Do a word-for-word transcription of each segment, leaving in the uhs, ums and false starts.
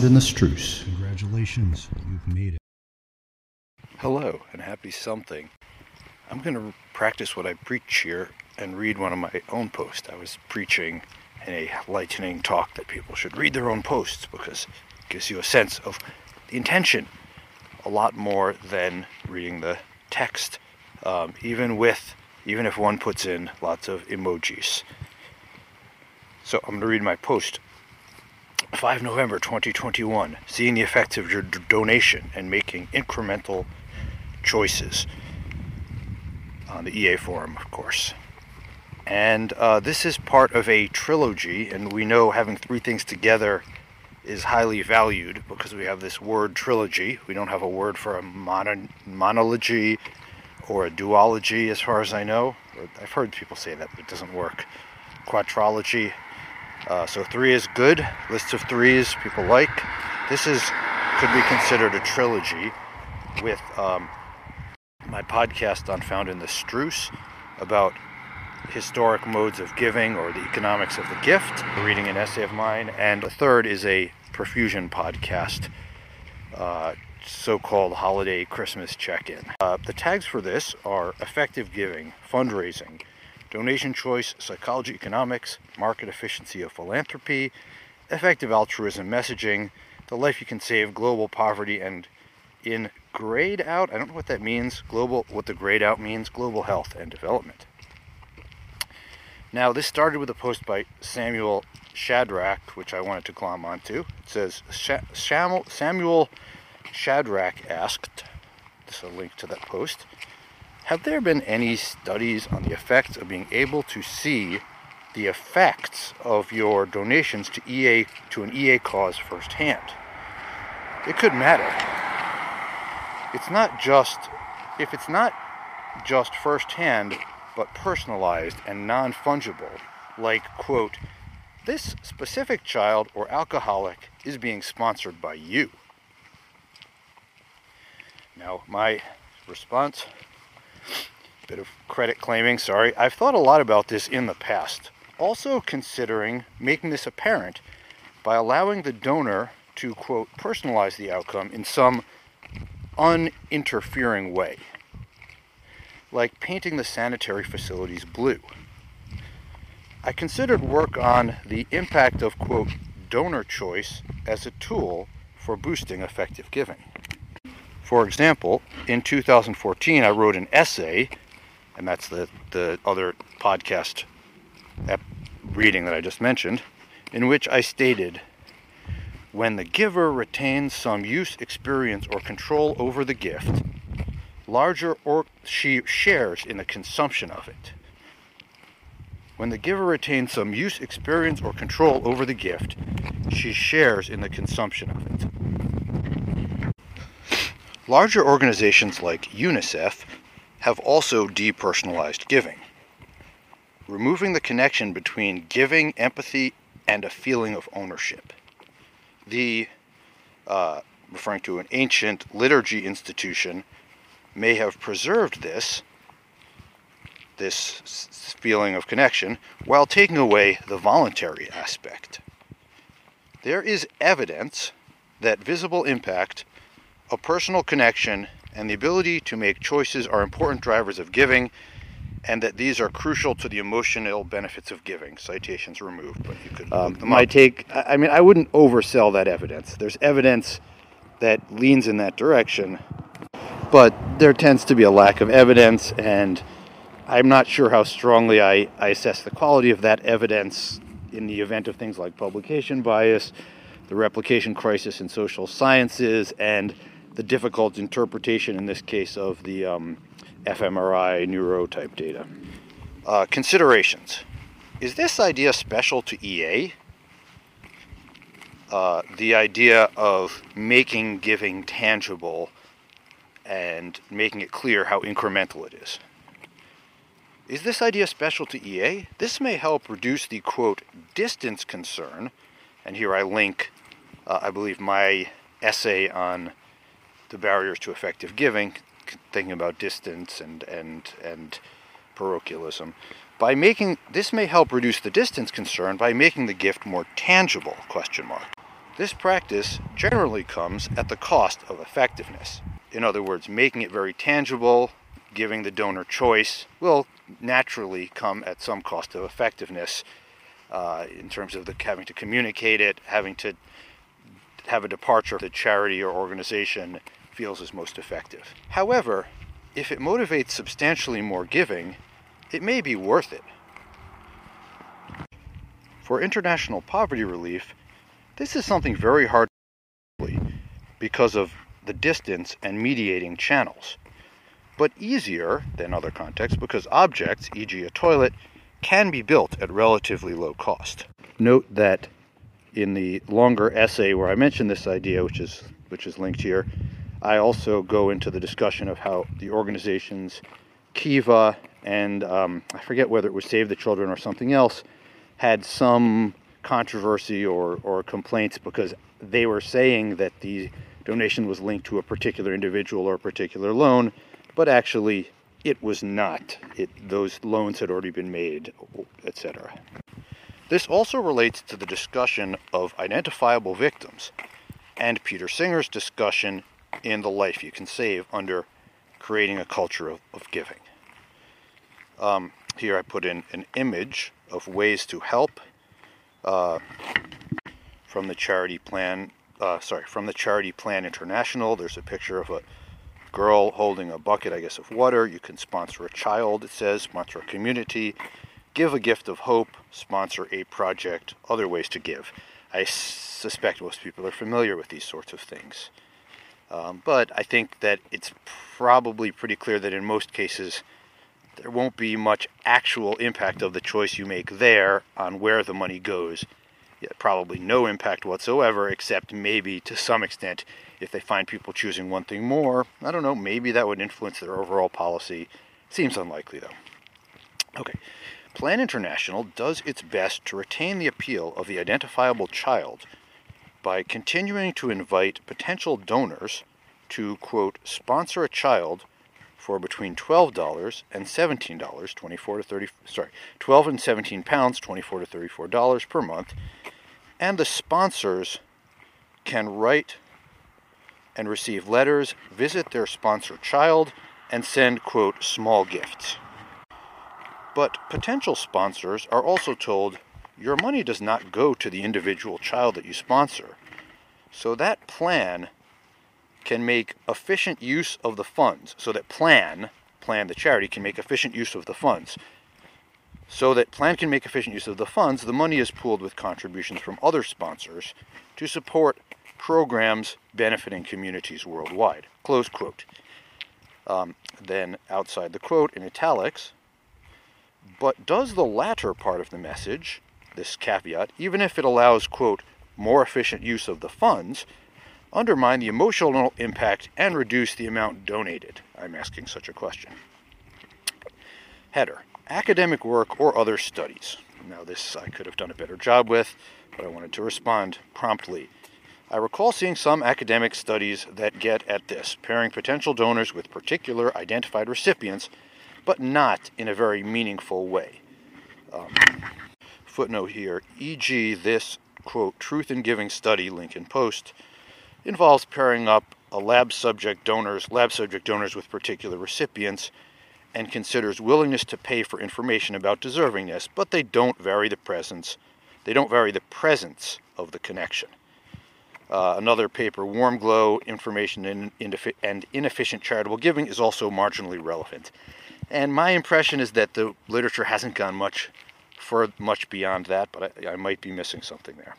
found in the Struce. Congratulations, you've made it. Hello, and happy something. I'm going to practice what I preach here and read one of my own posts. I was preaching in a lightning talk that people should read their own posts because it gives you a sense of the intention a lot more than reading the text, um, even with, even if one puts in lots of emojis. So I'm going to read my post. the fifth of November twenty twenty-one, seeing the effects of your d- donation and making incremental choices. On the E A forum, of course. And uh, this is part of a trilogy, and we know having three things together is highly valued because we have this word trilogy. We don't have a word for a mono- monology or a duology, as far as I know. I've heard people say that, but it doesn't work. Quadrology. Uh, so three is good. Lists of threes people like. This is could be considered a trilogy with um, my podcast on Found in the Struce about historic modes of giving or the economics of the gift, reading an essay of mine, and the third is a perfusion podcast, uh, so-called holiday Christmas check-in. Uh, the tags for this are effective giving, fundraising, donation choice, psychology economics, market efficiency of philanthropy, effective altruism messaging, the life you can save, global poverty, and in grayed out, I don't know what that means, global, what the grayed out means, global health and development. Now, this started with a post by Samuel Shadrach, which I wanted to glom onto. It says, Samuel Shadrach asked, this is a link to that post, have there been any studies on the effects of being able to see the effects of your donations to E A to an E A cause firsthand? It could matter. It's not just, if it's not just firsthand, but personalized and non-fungible, like, quote, this specific child or alcoholic is being sponsored by you. Now, my response, bit of credit claiming, sorry. I've thought a lot about this in the past, also considering making this apparent by allowing the donor to, quote, personalize the outcome in some uninterfering way, like painting the sanitary facilities blue. I considered work on the impact of, quote, donor choice as a tool for boosting effective giving. For example, in two thousand fourteen, I wrote an essay, and that's the, the other podcast ep- reading that I just mentioned, in which I stated, when the giver retains some use, experience, or control over the gift, larger or she shares in the consumption of it. When the giver retains some use, experience, or control over the gift, she shares in the consumption of it. Larger organizations like UNICEF have also depersonalized giving, removing the connection between giving, empathy, and a feeling of ownership. The, uh, referring to an ancient liturgy institution, may have preserved this, this feeling of connection, while taking away the voluntary aspect. There is evidence that visible impact, a personal connection, and the ability to make choices are important drivers of giving, and that these are crucial to the emotional benefits of giving. Citations removed, but you could um, look them my up. take, I mean, I wouldn't oversell that evidence. There's evidence that leans in that direction, but there tends to be a lack of evidence, and I'm not sure how strongly I, I assess the quality of that evidence in the event of things like publication bias, the replication crisis in social sciences, and the difficult interpretation, in this case, of the um, fMRI neurotype data. Uh, considerations. Is this idea special to E A? Uh, the idea of making giving tangible and making it clear how incremental it is. Is this idea special to E A? This may help reduce the, quote, distance concern, and here I link, uh, I believe, my essay on the barriers to effective giving, thinking about distance and and and parochialism. By making this may help reduce the distance concern by making the gift more tangible? Question mark. This practice generally comes at the cost of effectiveness. In other words, making it very tangible, giving the donor choice, will naturally come at some cost of effectiveness uh, in terms of the having to communicate it, having to have a departure the charity or organization feels is most effective. However, if it motivates substantially more giving, it may be worth it. For international poverty relief, this is something very hard to do because of the distance and mediating channels, but easier than other contexts because objects, for example a toilet, can be built at relatively low cost. Note that in the longer essay where I mention this idea, which is which is linked here, I also go into the discussion of how the organizations Kiva and um, I forget whether it was Save the Children or something else had some controversy or, or complaints because they were saying that the donation was linked to a particular individual or a particular loan, but actually it was not. It, those loans had already been made, et cetera. This also relates to the discussion of identifiable victims and Peter Singer's discussion in The Life You Can Save under creating a culture of, of giving. Um, here I put in an image of ways to help uh, from the charity plan. Uh, sorry, from the Charity Plan International. There's a picture of a girl holding a bucket, I guess, of water. You can sponsor a child, it says, sponsor a community, give a gift of hope, sponsor a project, other ways to give. I suspect most people are familiar with these sorts of things. Um, but I think that it's probably pretty clear that in most cases there won't be much actual impact of the choice you make there on where the money goes. Yeah, probably no impact whatsoever, except maybe to some extent if they find people choosing one thing more. I don't know, maybe that would influence their overall policy. Seems unlikely, though. Okay, Plan International does its best to retain the appeal of the identifiable child by continuing to invite potential donors to, quote, sponsor a child for between twelve dollars and seventeen dollars, twenty-four to thirty, sorry, twelve and seventeen pounds, twenty-four to thirty-four dollars per month, and the sponsors can write and receive letters, visit their sponsor child, and send, quote, small gifts. But potential sponsors are also told, your money does not go to the individual child that you sponsor. So that plan can make efficient use of the funds. So that plan, plan the charity, can make efficient use of the funds. So that plan can make efficient use of the funds, the money is pooled with contributions from other sponsors to support programs benefiting communities worldwide. Close quote. Um, then outside the quote in italics, but does the latter part of the message, this caveat, even if it allows, quote, more efficient use of the funds, undermine the emotional impact and reduce the amount donated? I'm asking such a question. Header. Academic work or other studies. Now this I could have done a better job with, but I wanted to respond promptly. I recall seeing some academic studies that get at this, pairing potential donors with particular identified recipients, but not in a very meaningful way. Um, footnote here, for example this, quote, Truth in Giving study, link in post, involves pairing up a lab subject donors, lab subject donors with particular recipients, and considers willingness to pay for information about deservingness, but they don't vary the presence, they don't vary the presence of the connection. Uh, another paper, Warm Glow, Information in, Indefi- and Inefficient Charitable Giving, is also marginally relevant. And my impression is that the literature hasn't gone much for much beyond that, but I, I might be missing something there.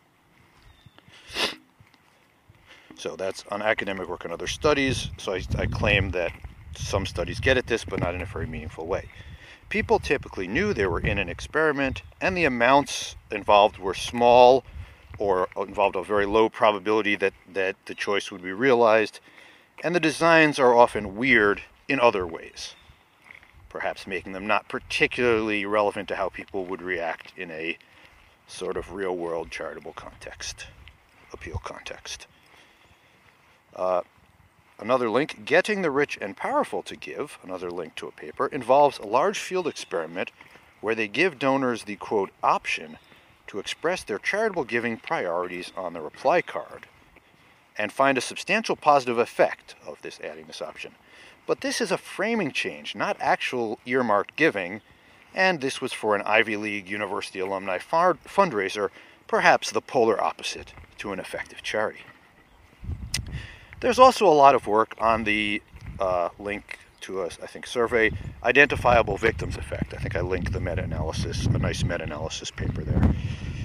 So that's on academic work and other studies. So I, I claim that some studies get at this, but not in a very meaningful way. People typically knew they were in an experiment, and the amounts involved were small or involved a very low probability that, that the choice would be realized, and the designs are often weird in other ways, perhaps making them not particularly relevant to how people would react in a sort of real-world charitable context, appeal context. Uh, Another link, Getting the Rich and Powerful to Give, another link to a paper, involves a large field experiment where they give donors the, quote, option to express their charitable giving priorities on the reply card and find a substantial positive effect of this adding this option. But this is a framing change, not actual earmarked giving, and this was for an Ivy League University alumni fundraiser, perhaps the polar opposite to an effective charity. There's also a lot of work on the uh, link to a, I think, survey, Identifiable Victims Effect. I think I linked the meta-analysis, a nice meta-analysis paper there.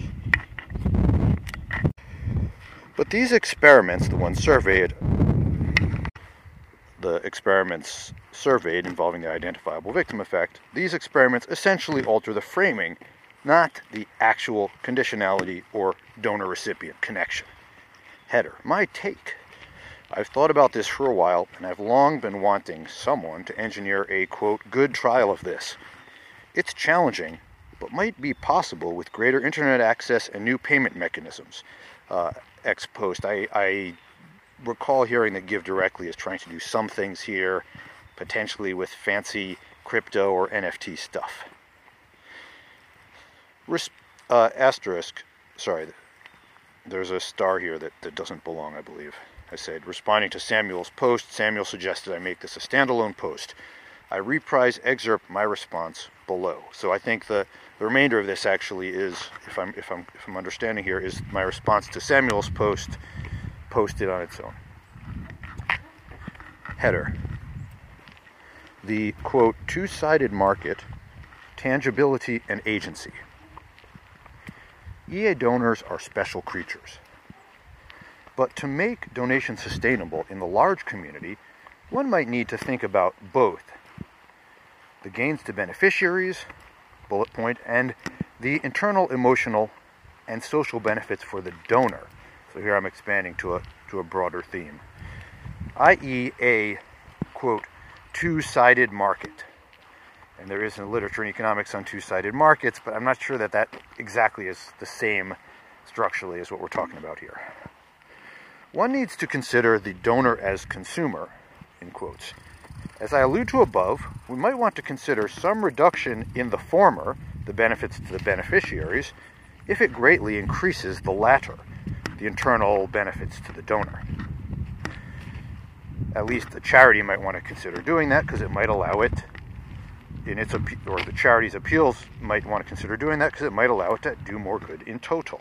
But these experiments, the ones surveyed, the experiments surveyed involving the identifiable victim effect, these experiments essentially alter the framing, not the actual conditionality or donor-recipient connection. Header, my take. I've thought about this for a while, and I've long been wanting someone to engineer a, quote, good trial of this. It's challenging, but might be possible with greater internet access and new payment mechanisms. Uh, ex post, I, I recall hearing that GiveDirectly is trying to do some things here, potentially with fancy crypto or N F T stuff. Res- uh, asterisk, sorry, there's a star here that, that doesn't belong, I believe. I said, responding to Samuel's post, Samuel suggested I make this a standalone post. I reprise excerpt my response below. So I think the, the remainder of this actually is, if I'm if I'm if I'm understanding here, is my response to Samuel's post posted on its own. Header. The, quote, two-sided market, tangibility and agency. E A donors are special creatures. But to make donations sustainable in the large community, one might need to think about both the gains to beneficiaries, bullet point, and the internal emotional and social benefits for the donor. So here I'm expanding to a to a broader theme, that is a, quote, two-sided market. And there is in the literature in economics on two-sided markets, but I'm not sure that that exactly is the same structurally as what we're talking about here. One needs to consider the donor as consumer, in quotes. As I allude to above, we might want to consider some reduction in the former, the benefits to the beneficiaries, if it greatly increases the latter, the internal benefits to the donor. At least the charity might want to consider doing that because it might allow it in its, or the charity's appeals might want to consider doing that because it might allow it to do more good in total.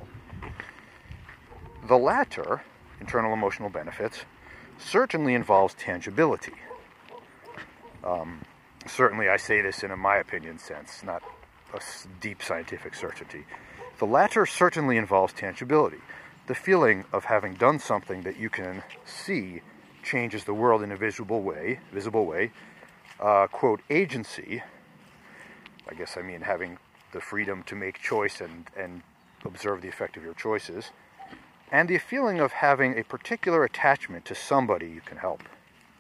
The latter, internal emotional benefits, certainly involves tangibility. Um, certainly I say this in a my opinion sense, not a deep scientific certainty. The latter certainly involves tangibility. The feeling of having done something that you can see changes the world in a visible way, visible way. Uh, quote, agency, I guess I mean having the freedom to make choice and, and observe the effect of your choices. And the feeling of having a particular attachment to somebody you can help.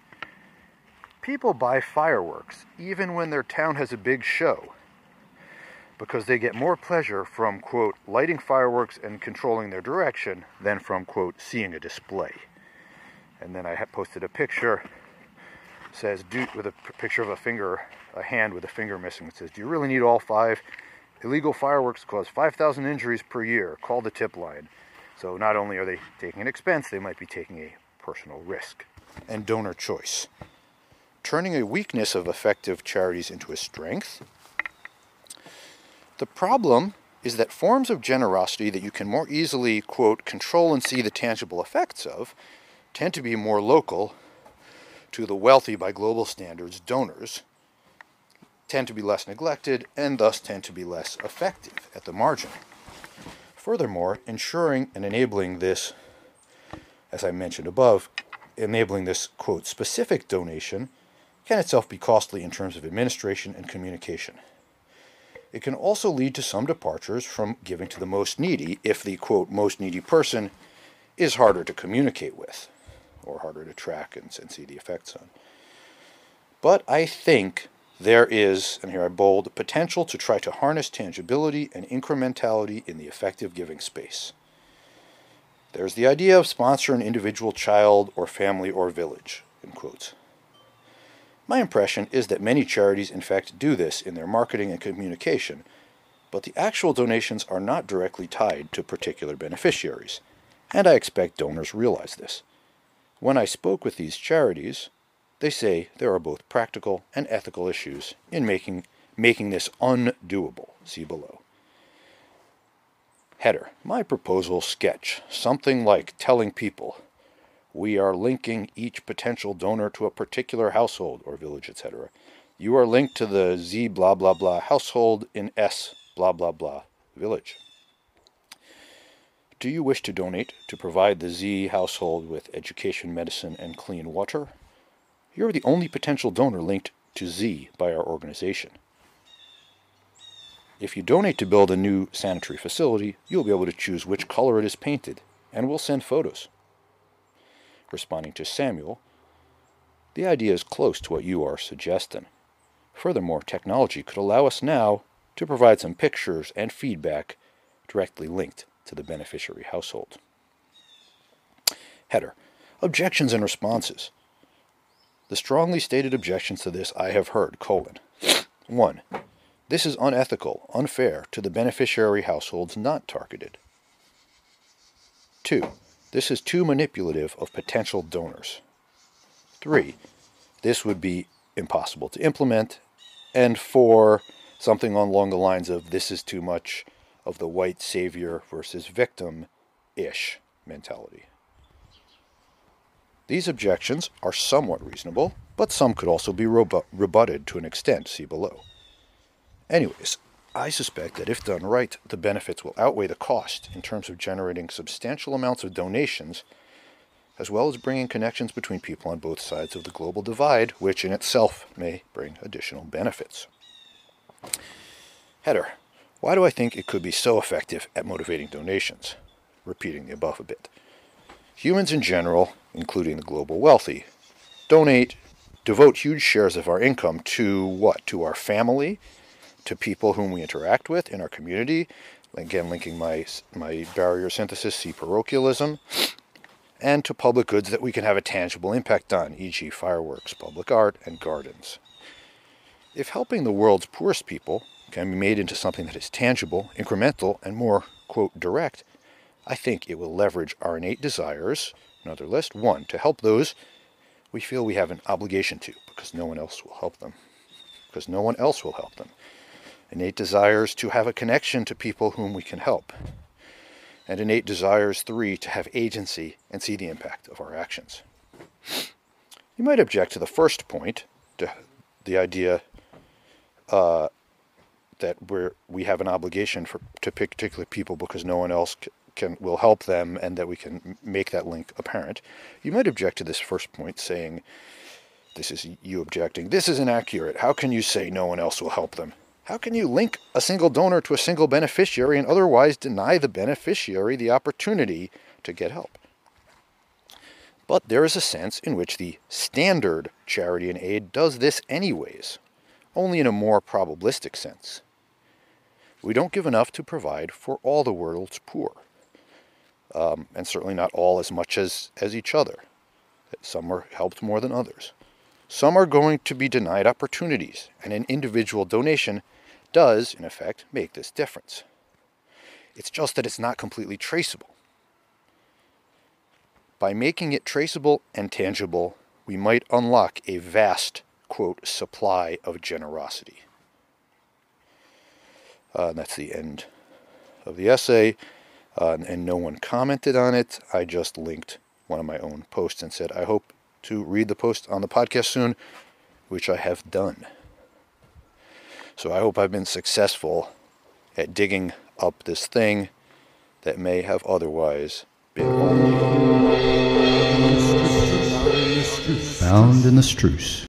People buy fireworks even when their town has a big show because they get more pleasure from, quote, lighting fireworks and controlling their direction than from, quote, seeing a display. And then I have posted a picture, says, do, with a picture of a finger, a hand with a finger missing. It says, do you really need all five? Illegal fireworks cause five thousand injuries per year. Call the tip line. So not only are they taking an expense, they might be taking a personal risk. And donor choice. Turning a weakness of effective charities into a strength. The problem is that forms of generosity that you can more easily, quote, control and see the tangible effects of tend to be more local to the wealthy by global standards donors, tend to be less neglected, and thus tend to be less effective at the margin. Furthermore, ensuring and enabling this, as I mentioned above, enabling this, quote, specific donation can itself be costly in terms of administration and communication. It can also lead to some departures from giving to the most needy if the, quote, most needy person is harder to communicate with or harder to track and, and see the effects on. But I think there is, and here I bold, potential to try to harness tangibility and incrementality in the effective giving space. There's the idea of sponsor an individual child or family or village, in quotes. My impression is that many charities in fact do this in their marketing and communication, but the actual donations are not directly tied to particular beneficiaries, and I expect donors realize this. When I spoke with these charities, they say there are both practical and ethical issues in making, making this undoable. See below. Header. My proposal sketch something like telling people, we are linking each potential donor to a particular household or village, et cetera. You are linked to the Z blah blah blah household in S blah blah blah village. Do you wish to donate to provide the Z household with education, medicine, and clean water? You're the only potential donor linked to Z by our organization. If you donate to build a new sanitary facility, you'll be able to choose which color it is painted, and we'll send photos. Responding to Samuel, the idea is close to what you are suggesting. Furthermore, technology could allow us now to provide some pictures and feedback directly linked to the beneficiary household. Header. Objections and responses. The strongly stated objections to this I have heard, colon. one. This is unethical, unfair to the beneficiary households not targeted. two. This is too manipulative of potential donors. three. This would be impossible to implement. And four. Something along the lines of this is too much of the white savior versus victim-ish mentality. These objections are somewhat reasonable, but some could also be rebu- rebutted to an extent, see below. Anyways, I suspect that if done right, the benefits will outweigh the cost in terms of generating substantial amounts of donations, as well as bringing connections between people on both sides of the global divide, which in itself may bring additional benefits. Header. Why do I think it could be so effective at motivating donations? Repeating the above a bit. Humans in general, including the global wealthy, donate, devote huge shares of our income to what? To our family, to people whom we interact with in our community, again linking my, my barrier synthesis, see parochialism, and to public goods that we can have a tangible impact on, for example fireworks, public art, and gardens. If helping the world's poorest people can be made into something that is tangible, incremental, and more, quote, direct, I think it will leverage our innate desires, another list, one, to help those we feel we have an obligation to, because no one else will help them. Because no one else will help them. Innate desires to have a connection to people whom we can help. And innate desires, three, to have agency and see the impact of our actions. You might object to the first point, to the idea uh, that we're, we have an obligation for, to particular people because no one else c- can will help them, and that we can make that link apparent. You might object to this first point, saying, this is you objecting, this is inaccurate. How can you say no one else will help them? How can you link a single donor to a single beneficiary and otherwise deny the beneficiary the opportunity to get help? But there is a sense in which the standard charity and aid does this anyways, only in a more probabilistic sense. We don't give enough to provide for all the world's poor, um, and certainly not all as much as, as each other. Some are helped more than others. Some are going to be denied opportunities, and an individual donation does, in effect, make this difference. It's just that it's not completely traceable. By making it traceable and tangible, we might unlock a vast, quote, supply of generosity. Uh, and that's the end of the essay, uh, and, and no one commented on it. I just linked one of my own posts and said, I hope to read the post on the podcast soon, which I have done. So I hope I've been successful at digging up this thing that may have otherwise been only Found in the Struce.